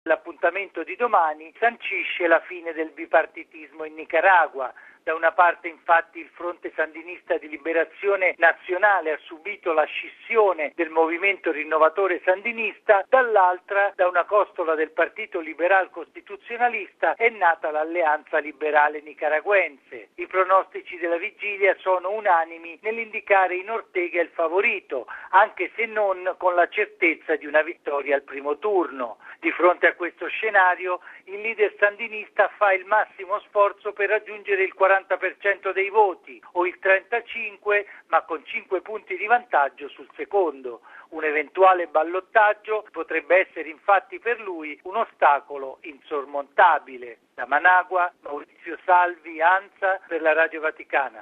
L'appuntamento di domani sancisce la fine del bipartitismo in Nicaragua. Da una parte infatti il Fronte Sandinista di Liberazione Nazionale ha subito la scissione del movimento rinnovatore sandinista, dall'altra da una costola del Partito Liberal Costituzionalista è nata l'Alleanza Liberale Nicaraguense. I pronostici della vigilia sono unanimi nell'indicare in Ortega il favorito, anche se non con la certezza di una vittoria al primo turno. Di fronte a questo scenario il leader sandinista fa il massimo sforzo per raggiungere il 40% dei voti o il 35%, ma con 5 punti di vantaggio sul secondo. Un eventuale ballottaggio potrebbe essere infatti per lui un ostacolo insormontabile. Da Managua, Maurizio Salvi, ANSA, per la Radio Vaticana.